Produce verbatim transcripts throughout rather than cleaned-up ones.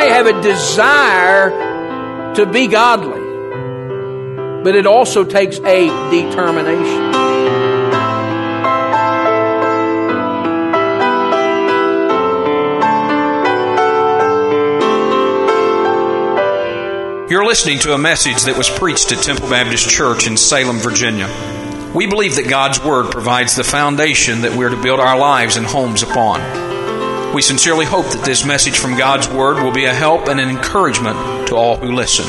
may have a desire to be godly, but it also takes a determination. You're listening to a message that was preached at Temple Baptist Church in Salem, Virginia. We believe that God's Word provides the foundation that we're to build our lives and homes upon. We sincerely hope that this message from God's Word will be a help and an encouragement to all who listen.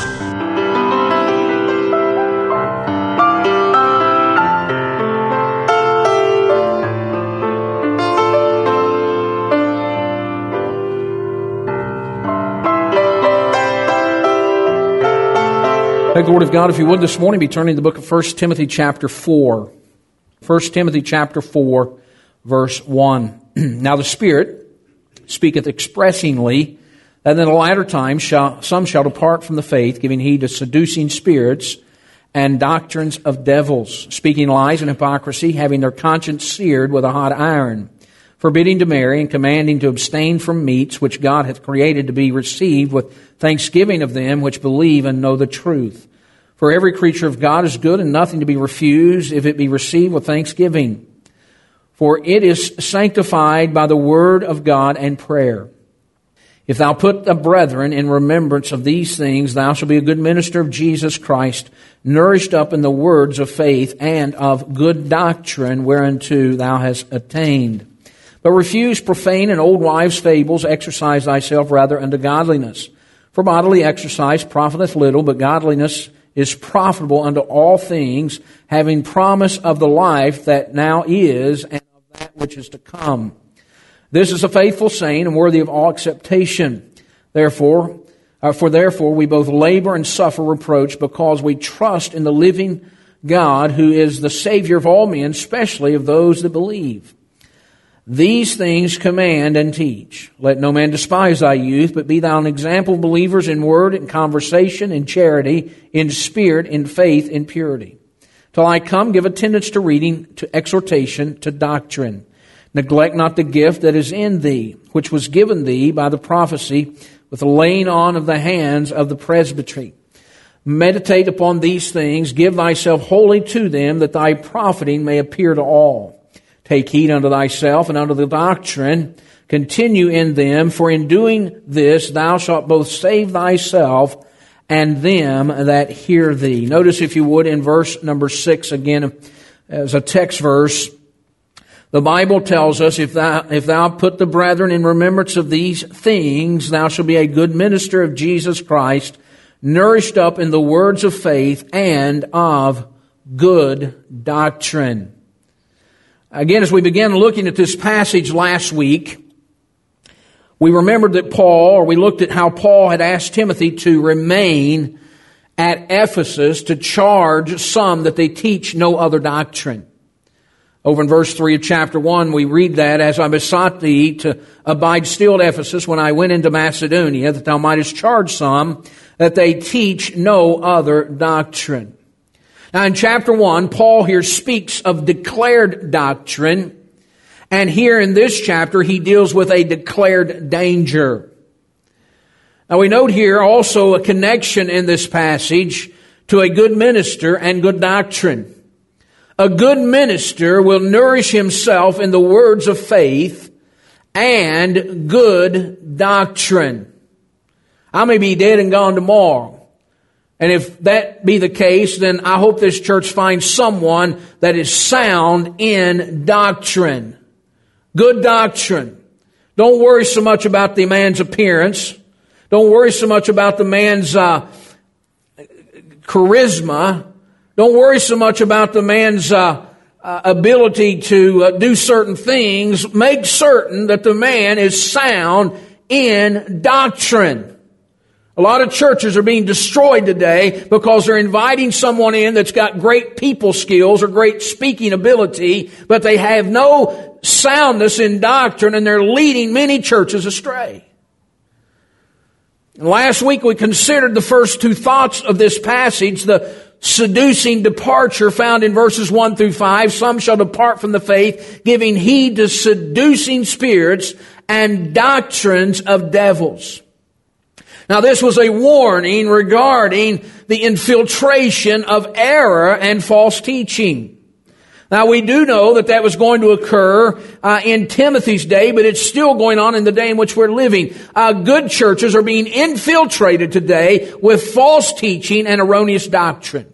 Take the Word of God, if you would, this morning. Be turning to the book of First Timothy chapter four. First Timothy chapter four, verse one. Now the Spirit speaketh expressingly that in the latter times shall, some shall depart from the faith, giving heed to seducing spirits and doctrines of devils, speaking lies and hypocrisy, having their conscience seared with a hot iron, forbidding to marry and commanding to abstain from meats which God hath created to be received with thanksgiving of them which believe and know the truth. For every creature of God is good and nothing to be refused if it be received with thanksgiving. For it is sanctified by the word of God and prayer. If thou put the brethren in remembrance of these things, thou shalt be a good minister of Jesus Christ, nourished up in the words of faith and of good doctrine whereunto thou hast attained. But refuse profane and old wives' fables, exercise thyself rather unto godliness. For bodily exercise profiteth little, but godliness is profitable unto all things, having promise of the life that now is and of that which is to come. This is a faithful saying and worthy of all acceptation. Therefore, uh, for therefore we both labor and suffer reproach, because we trust in the living God, who is the Savior of all men, especially of those that believe. These things command and teach. Let no man despise thy youth, but be thou an example of believers in word, in conversation, in charity, in spirit, in faith, in purity. Till I come, give attendance to reading, to exhortation, to doctrine. Neglect not the gift that is in thee, which was given thee by the prophecy with the laying on of the hands of the presbytery. Meditate upon these things, give thyself wholly to them, that thy profiting may appear to all. Take heed unto thyself and unto the doctrine. Continue in them, for in doing this thou shalt both save thyself and them that hear thee. Notice, if you would, in verse number six, again, as a text verse, the Bible tells us, if thou, if thou put the brethren in remembrance of these things, thou shalt be a good minister of Jesus Christ, nourished up in the words of faith and of good doctrine. Again, as we began looking at this passage last week, we remembered that Paul, or we looked at how Paul had asked Timothy to remain at Ephesus to charge some that they teach no other doctrine. Over in verse three of chapter one, we read that, as I besought thee to abide still at Ephesus when I went into Macedonia, that thou mightest charge some that they teach no other doctrine. Now in chapter one, Paul here speaks of declared doctrine, and here in this chapter he deals with a declared danger. Now we note here also a connection in this passage to a good minister and good doctrine. A good minister will nourish himself in the words of faith and good doctrine. I may be dead and gone tomorrow. And if that be the case, then I hope this church finds someone that is sound in doctrine. Good doctrine. Don't worry so much about the man's appearance. Don't worry so much about the man's uh, charisma. Don't worry so much about the man's uh, uh, ability to uh, do certain things. Make certain that the man is sound in doctrine. A lot of churches are being destroyed today because they're inviting someone in that's got great people skills or great speaking ability, but they have no soundness in doctrine, and they're leading many churches astray. Last week we considered the first two thoughts of this passage, the seducing departure found in verses one through five. Some shall depart from the faith, giving heed to seducing spirits and doctrines of devils. Now, this was a warning regarding the infiltration of error and false teaching. Now, we do know that that was going to occur uh, in Timothy's day, but it's still going on in the day in which we're living. Uh, good churches are being infiltrated today with false teaching and erroneous doctrine.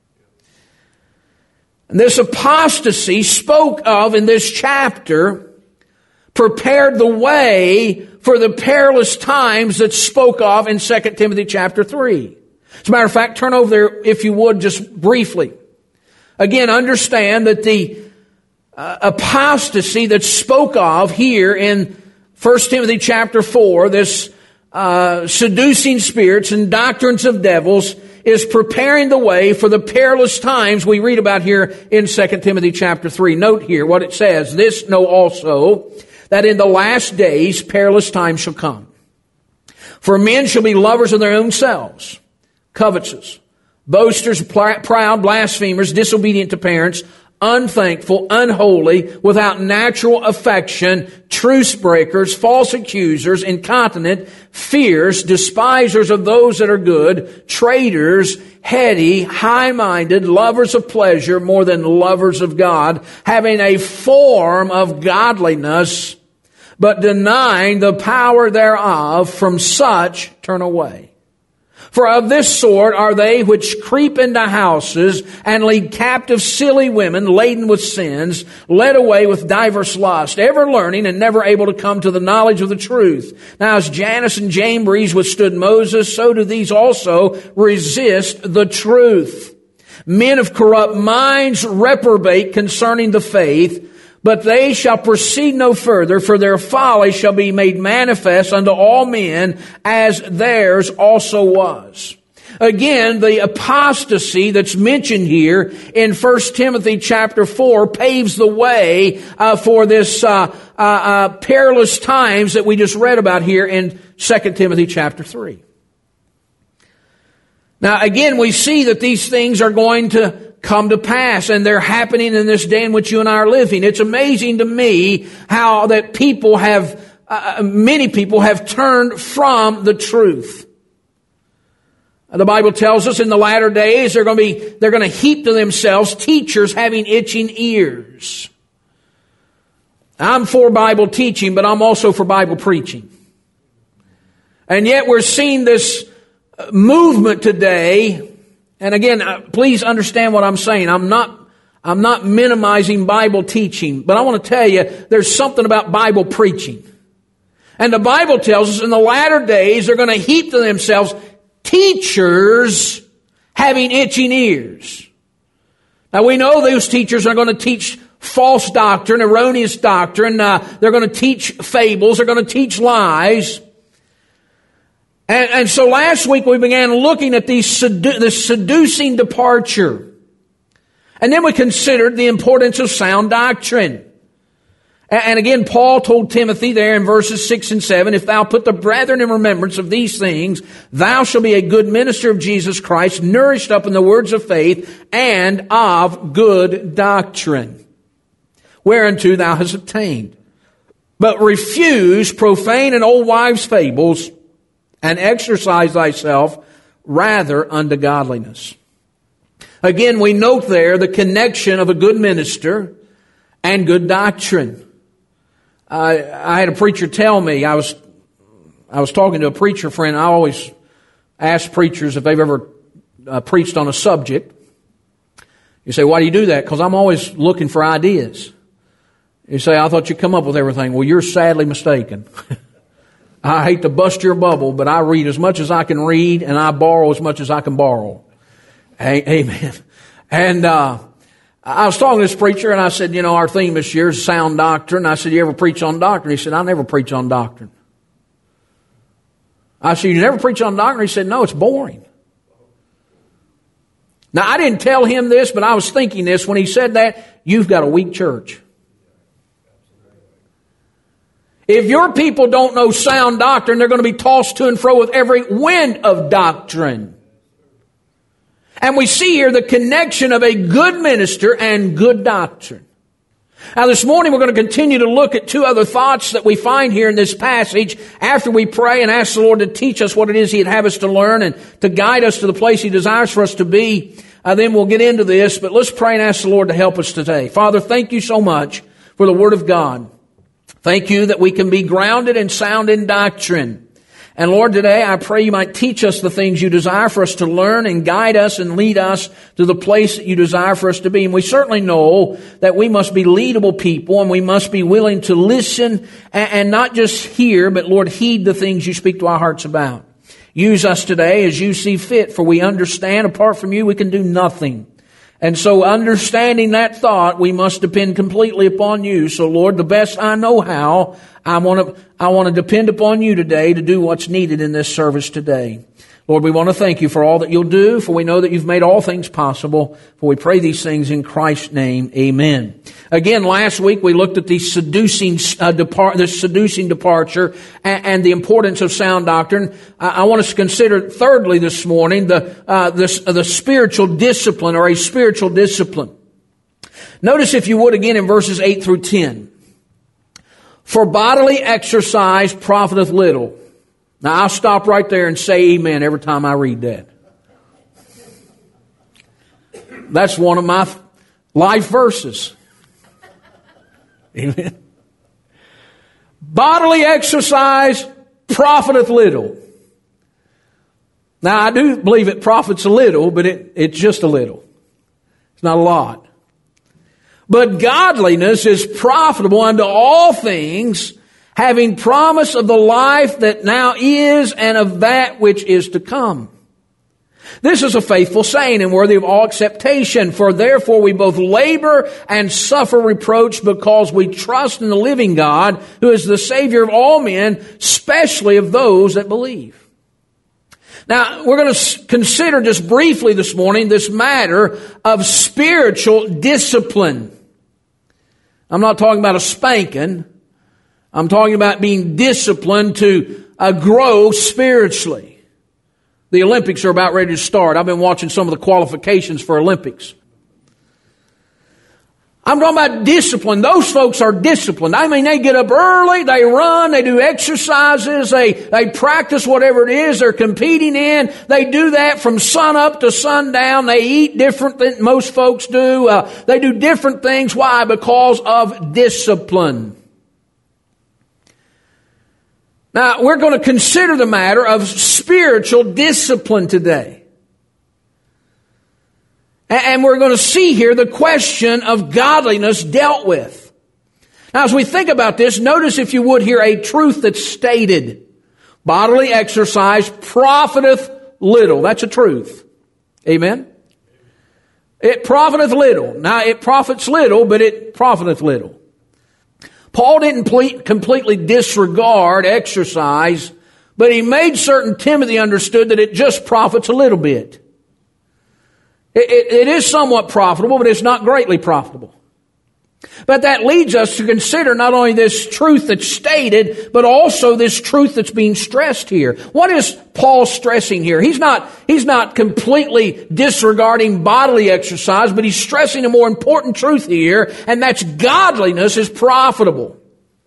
And this apostasy spoke of in this chapter prepared the way for the perilous times that spoke of in Second Timothy chapter three. As a matter of fact, turn over there, if you would, just briefly. Again, understand that the uh, apostasy that's spoke of here in First Timothy chapter four, this uh, seducing spirits and doctrines of devils, is preparing the way for the perilous times we read about here in Second Timothy chapter three. Note here what it says. This know also, that in the last days perilous times shall come. For men shall be lovers of their own selves, covetous, boasters, proud, blasphemers, disobedient to parents, unthankful, unholy, without natural affection, truce breakers, false accusers, incontinent, fierce, despisers of those that are good, traitors, heady, high-minded, lovers of pleasure more than lovers of God, having a form of godliness, but denying the power thereof. From such turn away. For of this sort are they which creep into houses and lead captive silly women laden with sins, led away with diverse lust, ever learning and never able to come to the knowledge of the truth. Now as Jannes and Jambres withstood Moses, so do these also resist the truth. Men of corrupt minds reprobate concerning the faith, but they shall proceed no further, for their folly shall be made manifest unto all men, as theirs also was. Again, the apostasy that's mentioned here in First Timothy chapter four paves the way uh, for this uh, uh, uh, perilous times that we just read about here in Second Timothy chapter three. Now, again, we see that these things are going to come to pass, and they're happening in this day in which you and I are living. It's amazing to me how that people have, uh, many people have turned from the truth. The Bible tells us in the latter days they're going to be, they're going to heap to themselves teachers having itching ears. I'm for Bible teaching, but I'm also for Bible preaching. And yet we're seeing this movement today. And again, please understand what I'm saying. I'm not, I'm not minimizing Bible teaching, but I want to tell you, there's something about Bible preaching. And the Bible tells us in the latter days, they're going to heap to themselves teachers having itching ears. Now we know those teachers are going to teach false doctrine, erroneous doctrine. Uh, they're going to teach fables. They're going to teach lies. And, and so last week we began looking at these sedu- the seducing departure. And then we considered the importance of sound doctrine. And, and again, Paul told Timothy there in verses six and seven, if thou put the brethren in remembrance of these things, thou shalt be a good minister of Jesus Christ, nourished up in the words of faith and of good doctrine, whereunto thou hast obtained. But refuse profane and old wives' fables, and exercise thyself rather unto godliness. Again, we note there the connection of a good minister and good doctrine. I, I had a preacher tell me, I was I was talking to a preacher friend. I always ask preachers if they've ever uh, preached on a subject. You say, why do you do that? Because I'm always looking for ideas. You say, I thought you'd come up with everything. Well, you're sadly mistaken. I hate to bust your bubble, but I read as much as I can read, and I borrow as much as I can borrow. Amen. And uh, I was talking to this preacher, and I said, you know, our theme this year is sound doctrine. I said, you ever preach on doctrine? He said, I never preach on doctrine. I said, you never preach on doctrine? He said, no, it's boring. Now, I didn't tell him this, but I was thinking this when he said that. You've got a weak church. If your people don't know sound doctrine, they're going to be tossed to and fro with every wind of doctrine. And we see here the connection of a good minister and good doctrine. Now this morning we're going to continue to look at two other thoughts that we find here in this passage after we pray and ask the Lord to teach us what it is He'd have us to learn and to guide us to the place He desires for us to be. Uh, then we'll get into this, but let's pray and ask the Lord to help us today. Father, thank you so much for the Word of God. Thank you that we can be grounded and sound in doctrine. And Lord, today I pray you might teach us the things you desire for us to learn and guide us and lead us to the place that you desire for us to be. And we certainly know that we must be leadable people and we must be willing to listen and, and not just hear, but Lord, heed the things you speak to our hearts about. Use us today as you see fit, for we understand apart from you we can do nothing. And so understanding that thought, we must depend completely upon you. So Lord, the best I know how, I want to, I want to depend upon you today to do what's needed in this service today. Lord, we want to thank you for all that you'll do, for we know that you've made all things possible. For we pray these things in Christ's name. Amen. Again, last week we looked at the seducing, uh, depart, the seducing departure and, and the importance of sound doctrine. I, I want us to consider thirdly this morning the, uh, the, uh, the spiritual discipline or a spiritual discipline. Notice if you would again in verses eight through ten. For bodily exercise profiteth little. Now, I'll stop right there and say amen every time I read that. That's one of my life verses. Amen. Bodily exercise profiteth little. Now, I do believe it profits a little, but it, it's just a little. It's not a lot. But godliness is profitable unto all things, having promise of the life that now is and of that which is to come. This is a faithful saying and worthy of all acceptation, for therefore we both labor and suffer reproach because we trust in the living God, who is the Savior of all men, especially of those that believe. Now, we're going to consider just briefly this morning this matter of spiritual discipline. I'm not talking about a spanking. I'm talking about being disciplined to uh, grow spiritually. The Olympics are about ready to start. I've been watching some of the qualifications for Olympics. I'm talking about discipline. Those folks are disciplined. I mean, they get up early, they run, they do exercises, they, they practice whatever it is they're competing in. They do that from sun up to sundown. They eat different than most folks do. Uh, they do different things. Why? Because of discipline. Now, we're going to consider the matter of spiritual discipline today. And we're going to see here the question of godliness dealt with. Now, as we think about this, notice if you would here a truth that's stated. Bodily exercise profiteth little. That's a truth. Amen? It profiteth little. Now, it profits little, but it profiteth little. Paul didn't ple- completely disregard exercise, but he made certain Timothy understood that it just profits a little bit. It, it, it is somewhat profitable, but it's not greatly profitable. But that leads us to consider not only this truth that's stated, but also this truth that's being stressed here. What is Paul stressing here? He's not, he's not completely disregarding bodily exercise, but he's stressing a more important truth here, and that's godliness is profitable.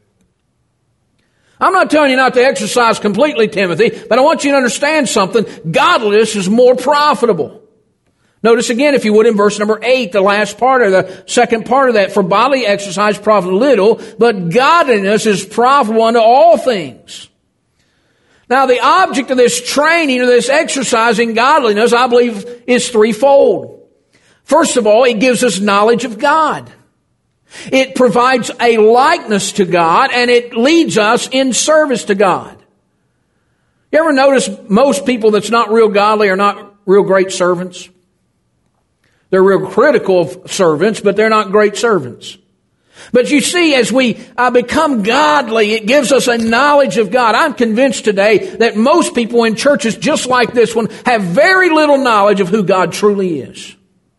I'm not telling you not to exercise completely, Timothy, but I want you to understand something. Godliness is more profitable. Notice again, if you would, in verse number eight, the last part of the second part of that. For bodily exercise profit little, but godliness is profitable unto all things. Now, the object of this training or this exercise in godliness, I believe, is threefold. First of all, it gives us knowledge of God. It provides a likeness to God, and it leads us in service to God. You ever notice most people that's not real godly are not real great servants? They're real critical of servants, but they're not great servants. But you see, as we uh, become godly, it gives us a knowledge of God. I'm convinced today that most people in churches just like this one have very little knowledge of who God truly is.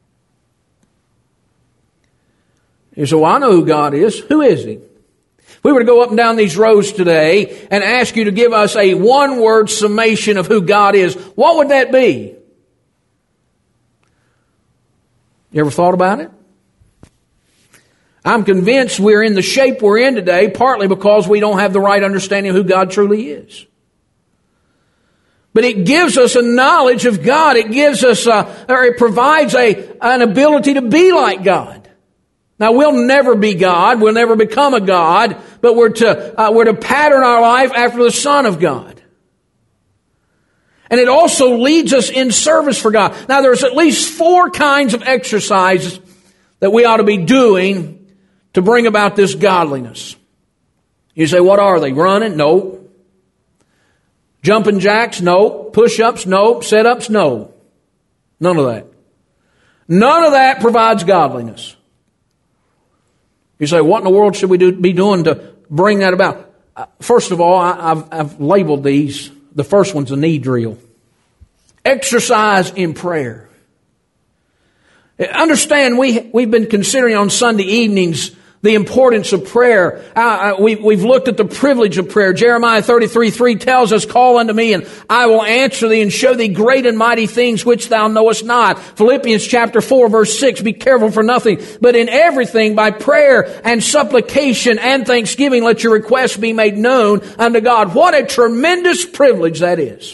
You say, well, I know who God is. Who is He? If we were to go up and down these rows today and ask you to give us a one-word summation of who God is, what would that be? You ever thought about it? I'm convinced we're in the shape we're in today partly because we don't have the right understanding of who God truly is. But it gives us a knowledge of God. It gives us, a, or it provides a, an ability to be like God. Now, we'll never be God. We'll never become a God. But we're to, uh, we're to pattern our life after the Son of God. And it also leads us in service for God. Now, there's at least four kinds of exercises that we ought to be doing to bring about this godliness. You say, what are they? Running? No. Jumping jacks? No. Push-ups? No. Sit-ups? No. None of that. None of that provides godliness. You say, what in the world should we do, be doing to bring that about? Uh, first of all, I, I've, I've labeled these. The first one's a knee drill. Exercise in prayer. Understand, we, we've been considering on Sunday evenings the importance of prayer. Uh, we, we've looked at the privilege of prayer. Jeremiah thirty-three three tells us, call unto me and I will answer thee and show thee great and mighty things which thou knowest not. Philippians chapter four verse six, be careful for nothing, but in everything by prayer and supplication and thanksgiving let your requests be made known unto God. What a tremendous privilege that is.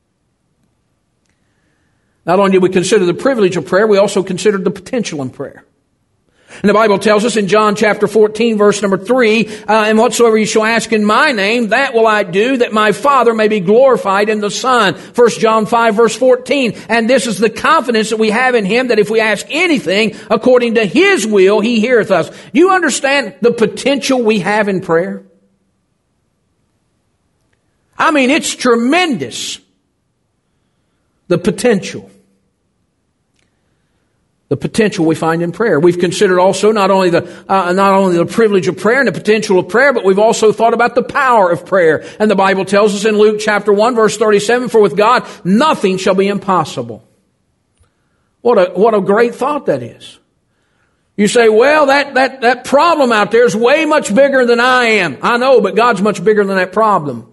Not only did we consider the privilege of prayer, we also considered the potential in prayer. And the Bible tells us in John chapter fourteen, verse number three, uh, and whatsoever you shall ask in my name, that will I do, that my Father may be glorified in the Son. First John five, verse fourteen. And this is the confidence that we have in Him, that if we ask anything according to His will, He heareth us. Do you understand the potential we have in prayer? I mean, it's tremendous. The potential. The potential we find in prayer. We've considered also not only the uh, not only the privilege of prayer and the potential of prayer, but we've also thought about the power of prayer. And the Bible tells us in Luke chapter one, verse thirty-seven, for with God nothing shall be impossible. What a what a great thought that is. You say, well, that that that problem out there is way much bigger than I am. I know, but God's much bigger than that problem.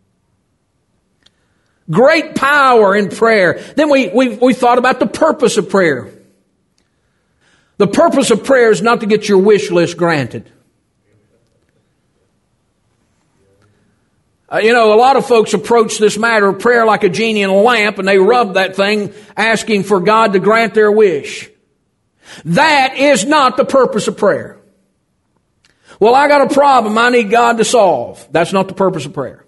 Great power in prayer. Then we we we thought about the purpose of prayer. The purpose of prayer is not to get your wish list granted. Uh, you know, a lot of folks approach this matter of prayer like a genie in a lamp, and they rub that thing asking for God to grant their wish. That is not the purpose of prayer. Well, I got a problem I need God to solve. That's not the purpose of prayer.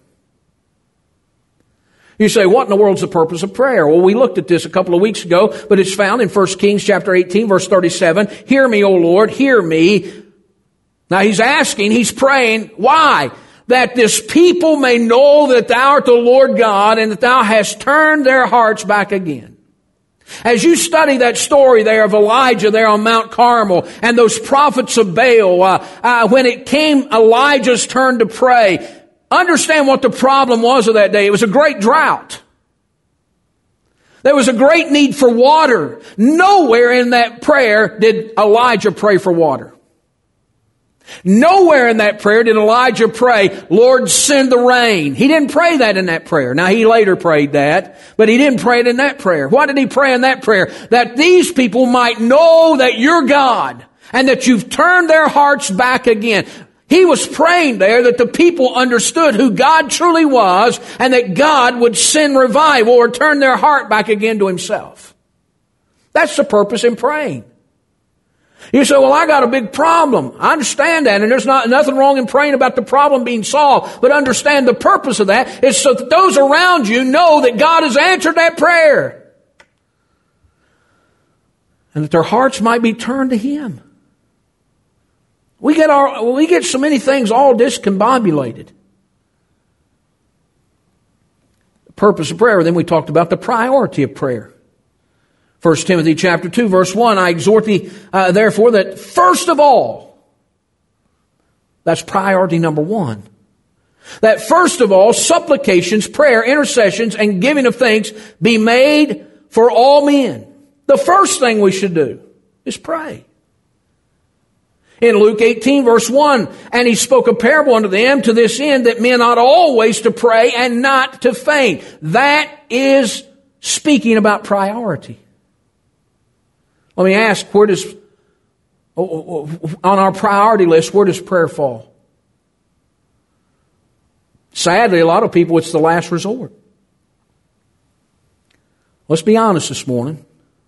You say, what in the world's the purpose of prayer? Well, we looked at this a couple of weeks ago, but it's found in First Kings chapter eighteen, verse thirty-seven. Hear me, O Lord, hear me. Now he's asking, he's praying, why? That this people may know that thou art the Lord God and that thou hast turned their hearts back again. As you study that story there of Elijah there on Mount Carmel and those prophets of Baal, uh, uh, when it came Elijah's turn to pray, understand what the problem was of that day. It was a great drought. There was a great need for water. Nowhere in that prayer did Elijah pray for water. Nowhere in that prayer did Elijah pray, Lord, send the rain. He didn't pray that in that prayer. Now, he later prayed that, but he didn't pray it in that prayer. Why did he pray in that prayer? That these people might know that you're God and that you've turned their hearts back again. He was praying there that the people understood who God truly was and that God would send revival or turn their heart back again to Himself. That's the purpose in praying. You say, well, I got a big problem. I understand that, and there's not nothing wrong in praying about the problem being solved, but understand the purpose of that is so that those around you know that God has answered that prayer and that their hearts might be turned to Him. We get our, we get so many things all discombobulated. The purpose of prayer. Then we talked about the priority of prayer. First Timothy chapter two, verse one, I exhort thee, uh, therefore, that first of all, that's priority number one. That first of all, supplications, prayer, intercessions, and giving of thanks be made for all men. The first thing we should do is pray. In Luke eighteen, verse one, and He spoke a parable unto them to this end, that men ought always to pray and not to faint. That is speaking about priority. Let me ask, where does on our priority list, where does prayer fall? Sadly, a lot of people, it's the last resort. Let's be honest this morning.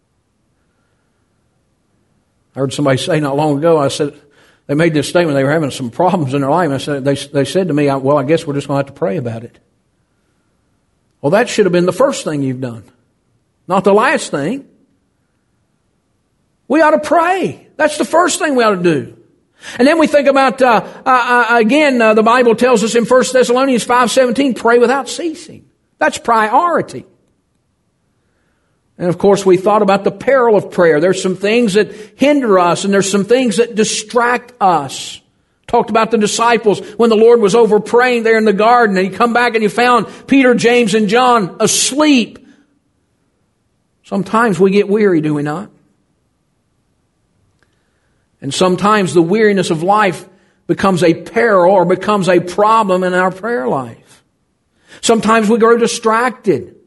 I heard somebody say not long ago, I said, they made this statement, they were having some problems in their life. And I said, they, they said to me, well, I guess we're just going to have to pray about it. Well, that should have been the first thing you've done, not the last thing. We ought to pray. That's the first thing we ought to do. And then we think about, uh, uh, again, uh, the Bible tells us in First Thessalonians five seventeen, pray without ceasing. That's priority. And of course, we thought about the peril of prayer. There's some things that hinder us, and there's some things that distract us. Talked about the disciples when the Lord was over praying there in the garden, and He come back and He found Peter, James, and John asleep. Sometimes we get weary, do we not? And sometimes the weariness of life becomes a peril or becomes a problem in our prayer life. Sometimes we grow distracted.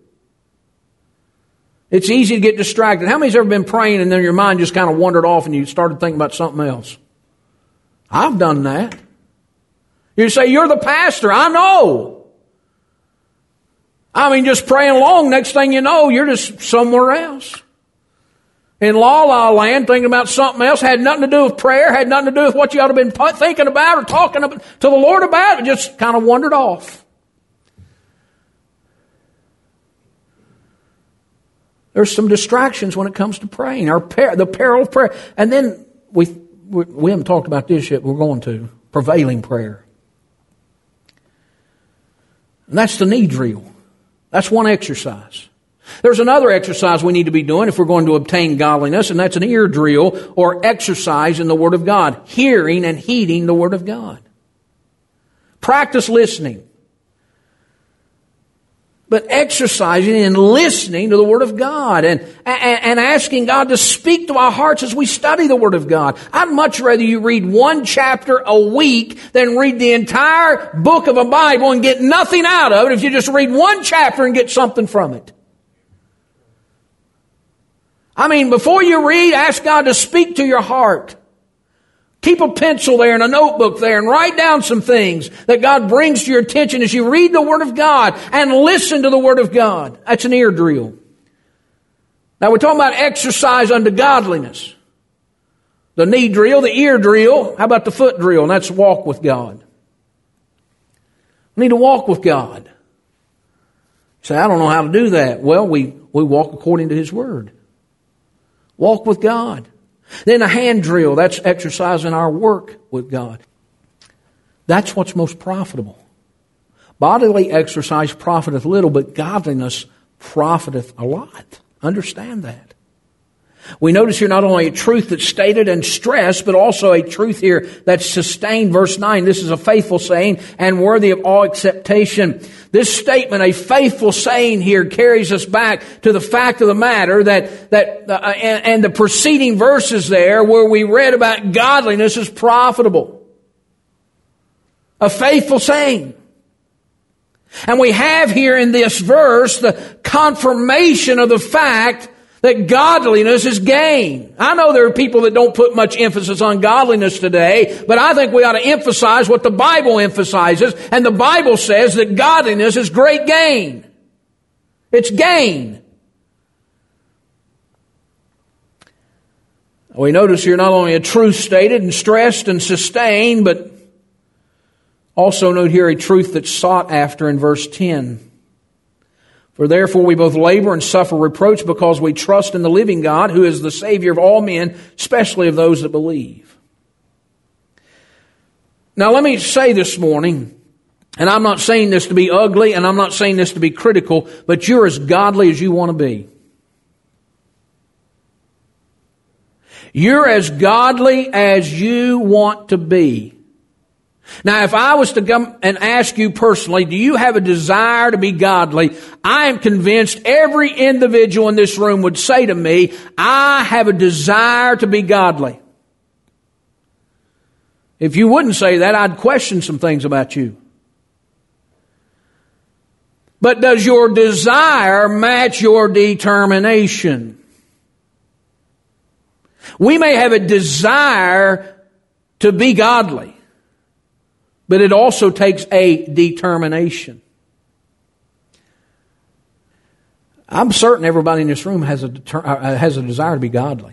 It's easy to get distracted. How many's ever been praying and then your mind just kind of wandered off and you started thinking about something else? I've done that. You say, you're the pastor. I know. I mean, just praying along, next thing you know, you're just somewhere else. In La La Land, thinking about something else, had nothing to do with prayer, had nothing to do with what you ought to have been thinking about or talking to the Lord about. It just kind of wandered off. There's some distractions when it comes to praying, our per- the peril of prayer. And then we, we we haven't talked about this yet, we're going to. Prevailing prayer. And that's the need drill. That's one exercise. There's another exercise we need to be doing if we're going to obtain godliness, and that's an ear drill or exercise in the Word of God. Hearing and heeding the Word of God. Practice listening. But exercising and listening to the Word of God and, and, and asking God to speak to our hearts as we study the Word of God. I'd much rather you read one chapter a week than read the entire book of a Bible and get nothing out of it if you just read one chapter and get something from it. I mean, before you read, ask God to speak to your heart. Keep a pencil there and a notebook there and write down some things that God brings to your attention as you read the Word of God and listen to the Word of God. That's an ear drill. Now we're talking about exercise unto godliness. The knee drill, the ear drill. How about the foot drill? And that's walk with God. We need to walk with God. You say, I don't know how to do that. Well, we, we walk according to His Word. Walk with God. Then a hand drill, that's exercising our work with God. That's what's most profitable. Bodily exercise profiteth little, but godliness profiteth a lot. Understand that. We notice here not only a truth that's stated and stressed, but also a truth here that's sustained. Verse nine, this is a faithful saying and worthy of all acceptation. This statement, a faithful saying here, carries us back to the fact of the matter that, that, uh, and, and the preceding verses there where we read about godliness is profitable. A faithful saying. And we have here in this verse the confirmation of the fact that godliness is gain. I know there are people that don't put much emphasis on godliness today, but I think we ought to emphasize what the Bible emphasizes, and the Bible says that godliness is great gain. It's gain. We notice here not only a truth stated and stressed and sustained, but also note here a truth that's sought after in verse ten. For therefore we both labor and suffer reproach because we trust in the living God, who is the Savior of all men, especially of those that believe. Now let me say this morning, and I'm not saying this to be ugly, and I'm not saying this to be critical, but you're as godly as you want to be. You're as godly as you want to be. Now, if I was to come and ask you personally, do you have a desire to be godly? I am convinced every individual in this room would say to me, I have a desire to be godly. If you wouldn't say that, I'd question some things about you. But does your desire match your determination? We may have a desire to be godly, but it also takes a determination. I'm certain everybody in this room has a deter- uh, has a desire to be godly.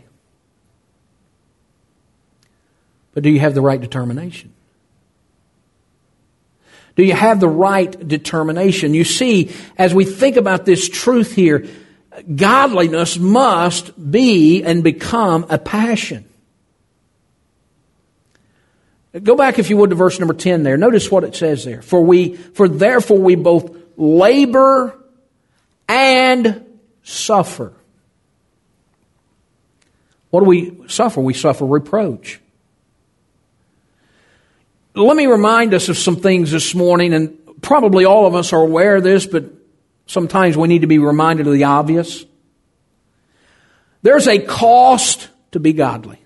But do you have the right determination? Do you have the right determination? You see, as we think about this truth here, godliness must be and become a passion. Go back, if you would, to verse number ten there. Notice what it says there. For we, for therefore we both labor and suffer. What do we suffer? We suffer reproach. Let me remind us of some things this morning, and probably all of us are aware of this, but sometimes we need to be reminded of the obvious. There's a cost to be godly.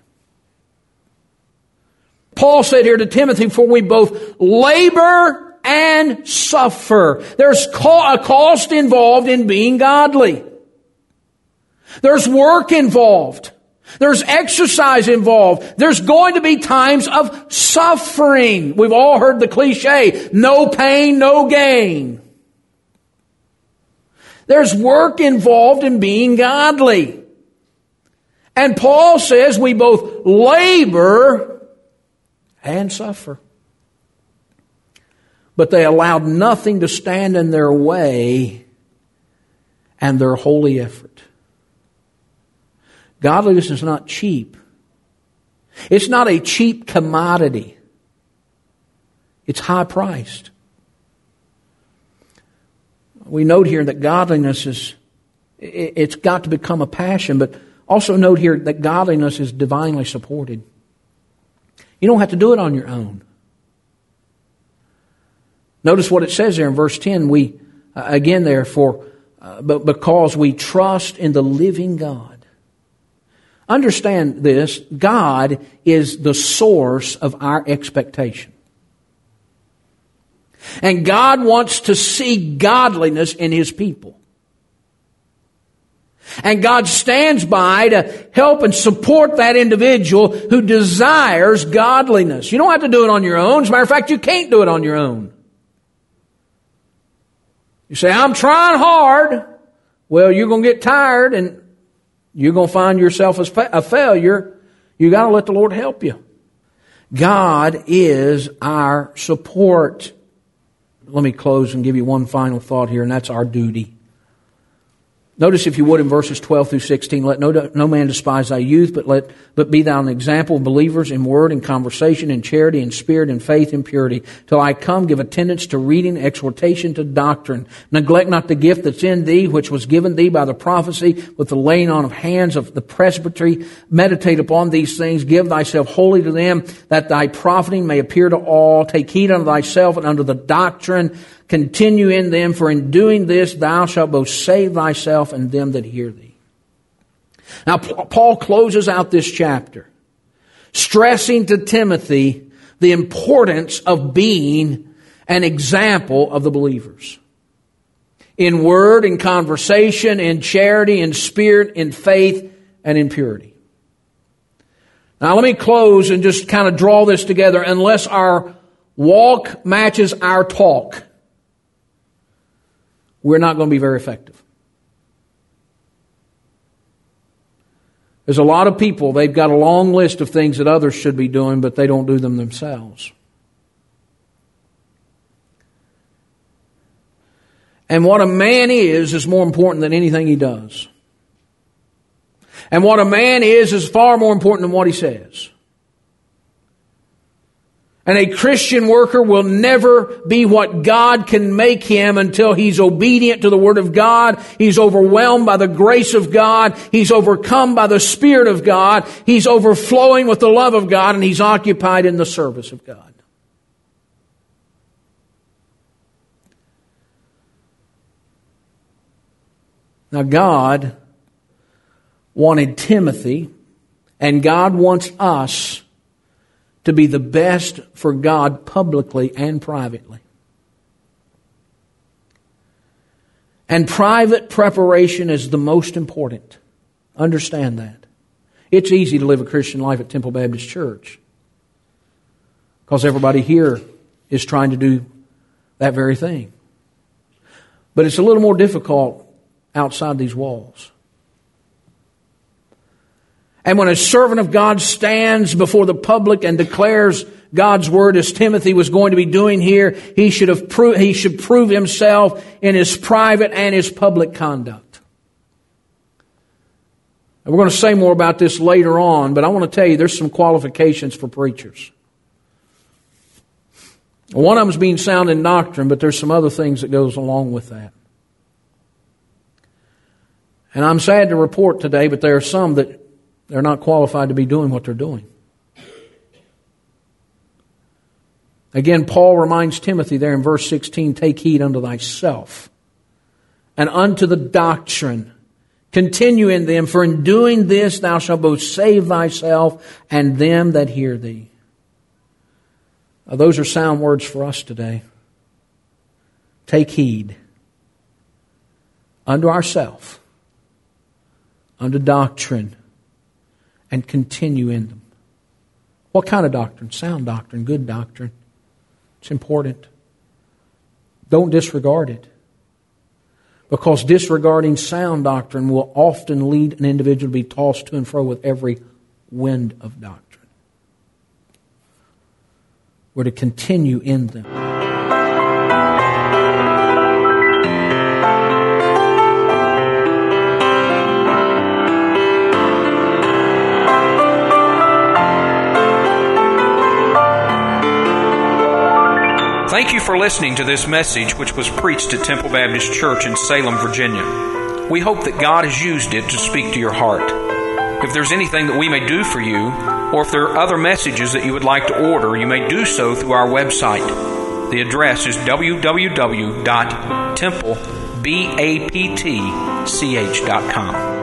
Paul said here to Timothy, for we both labor and suffer. There's a cost involved in being godly. There's work involved. There's exercise involved. There's going to be times of suffering. We've all heard the cliche, no pain, no gain. There's work involved in being godly. And Paul says we both labor and suffer. But they allowed nothing to stand in their way and their holy effort. Godliness is not cheap. It's not a cheap commodity. It's high priced. We note here that godliness is, it's got to become a passion, but also note here that godliness is divinely supported. You don't have to do it on your own. Notice what it says there in verse ten. We, uh, again therefore, uh, but because we trust in the living God. Understand this, God is the source of our expectation. And God wants to see godliness in His people. And God stands by to help and support that individual who desires godliness. You don't have to do it on your own. As a matter of fact, you can't do it on your own. You say, I'm trying hard. Well, you're going to get tired and you're going to find yourself as a failure. You got to let the Lord help you. God is our support. Let me close and give you one final thought here, and that's our duty. Notice, if you would, in verses twelve through sixteen, let no, no man despise thy youth, but let but be thou an example of believers in word and conversation, in charity and spirit, in faith and purity. Till I come, give attendance to reading, exhortation to doctrine. Neglect not the gift that's in thee, which was given thee by the prophecy, with the laying on of hands of the presbytery. Meditate upon these things, give thyself wholly to them, that thy profiting may appear to all. Take heed unto thyself and unto the doctrine. Continue in them, for in doing this thou shalt both save thyself and them that hear thee. Now, Paul closes out this chapter, stressing to Timothy the importance of being an example of the believers. In word, in conversation, in charity, in spirit, in faith, and in purity. Now, let me close and just kind of draw this together. Unless our walk matches our talk, we're not going to be very effective. There's a lot of people, they've got a long list of things that others should be doing, but they don't do them themselves. And what a man is, is more important than anything he does. And what a man is, is far more important than what he says. And a Christian worker will never be what God can make him until he's obedient to the Word of God. He's overwhelmed by the grace of God. He's overcome by the Spirit of God. He's overflowing with the love of God, and he's occupied in the service of God. Now, God wanted Timothy, and God wants us to be the best for God publicly and privately. And private preparation is the most important. Understand that. It's easy to live a Christian life at Temple Baptist Church because everybody here is trying to do that very thing. But it's a little more difficult outside these walls. And when a servant of God stands before the public and declares God's Word as Timothy was going to be doing here, he should have pro- he should prove himself in his private and his public conduct. And we're going to say more about this later on, but I want to tell you there's some qualifications for preachers. One of them is being sound in doctrine, but there's some other things that goes along with that. And I'm sad to report today, but there are some that they're not qualified to be doing what they're doing. Again, Paul reminds Timothy there in verse sixteen, take heed unto thyself and unto the doctrine. Continue in them, for in doing this thou shalt both save thyself and them that hear thee. Now, those are sound words for us today. Take heed unto ourself, unto doctrine, and continue in them. What kind of doctrine? Sound doctrine, good doctrine. It's important. Don't disregard it. Because disregarding sound doctrine will often lead an individual to be tossed to and fro with every wind of doctrine. We're to continue in them. Thank you for listening to this message which was preached at Temple Baptist Church in Salem, Virginia. We hope that God has used it to speak to your heart. If there's anything that we may do for you, or if there are other messages that you would like to order, you may do so through our website. The address is w w w dot temple baptch dot com.